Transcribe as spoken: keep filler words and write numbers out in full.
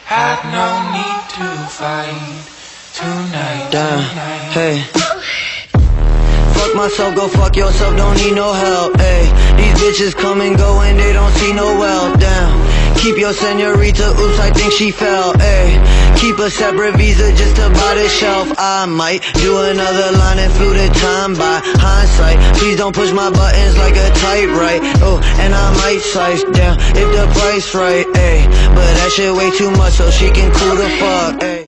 Had no need to fight tonight. Damn, tonight. hey. Fuck myself, go fuck yourself, don't need no help, ayy. These bitches come and go and they don't see no wealth, damn. Keep your senorita, oops, I think she fell, ayy. Keep a separate visa just to buy the shelf. I might do another line and flew the time by hindsight. Please don't push my buttons like a typewriter. Oh, and I might slice down if the price right, ayy. But that shit way too much so she can cool the fuck, ayy.